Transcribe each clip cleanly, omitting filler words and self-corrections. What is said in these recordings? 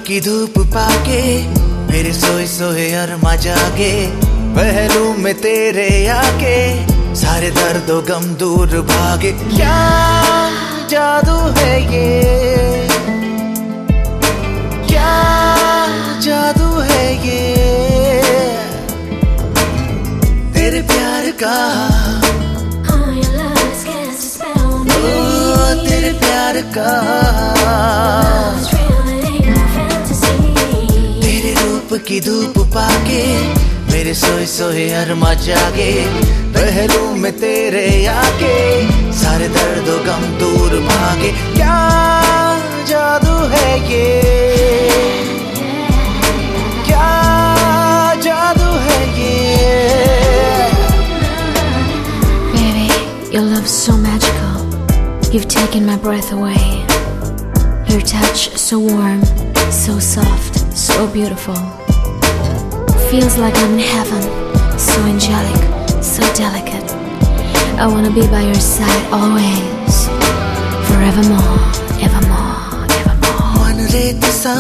की धूप पाके मेरे सोए सोए अरमा जागे, पहलू में तेरे आके सारे दर्दों गम दूर भागे। क्या जादू है ये, क्या जादू है ये तेरे प्यार का, तेरे प्यार का। तेरे रूप की धूप पाके मेरे सोए सोए अरमा जागे, पहलू में तेरे आके सारे दर्दों गम दूर भागे। क्या जादू है ये, क्या जादू है ये। Baby, your love's so magical. You've taken my breath away. Your touch so warm, so soft, so beautiful. Feels like I'm in heaven, so angelic, so delicate. I wanna be by your side always, forevermore, evermore, evermore. मन रेत सा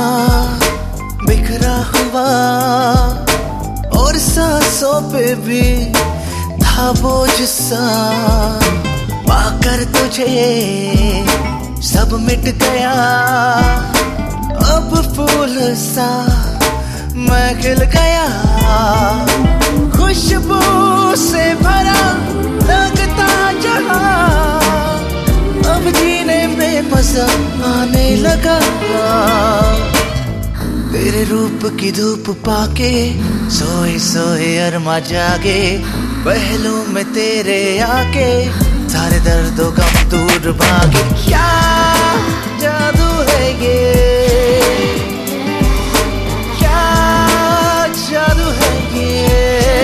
बिखरा हुआ और सांसों पे भी था बोझ सा, पाकर तुझे सब मिट गया। अब फूल सा मैं खिल गया, खुशबू से भरा लगता जहां, अब जीने में मजा आने लगा। तेरे रूप की धूप पाके सोए सोए अरमा जागे, पहलू में तेरे आके सारे दर्दों गम दूर भागे। क्या जादू है ये, क्या जादू है ये।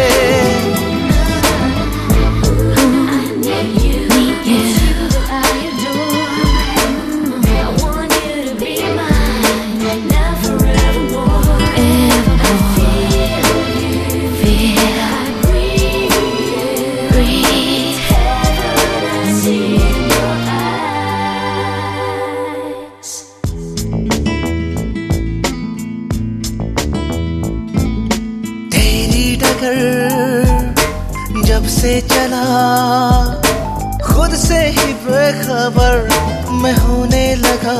जब से चला खुद से ही बेखबर मैं होने लगा,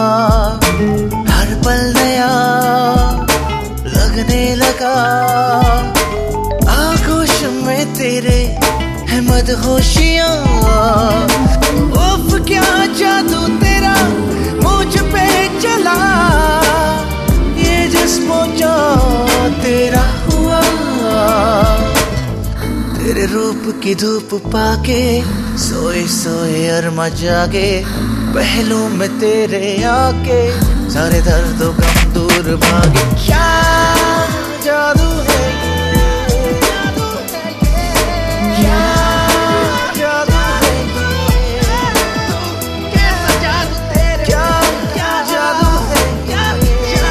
हर पल नया लगने लगा। आगोश में तेरे है मदहोशियां, उफ क्या जादू तेरा मुझ पे चला, ये जिस्मों जा तेरा हुआ। तेरे रूप की धूप पाके सोए सोए अरमा जागे, पहलू में तेरे आके सारे दर्दों गम दूर भागे। क्या जादू है ये, क्या जादू है ये, कैसा जादू तेरे, क्या जादू है ये,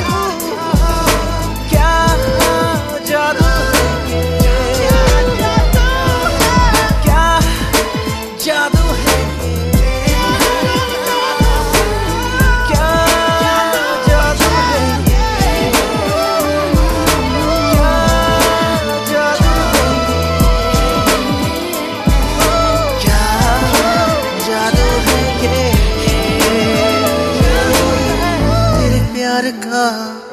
क्या जादू जादू है, क्या जादू है, क्या जादू है, क्या जादू है ये तेरे प्यार का।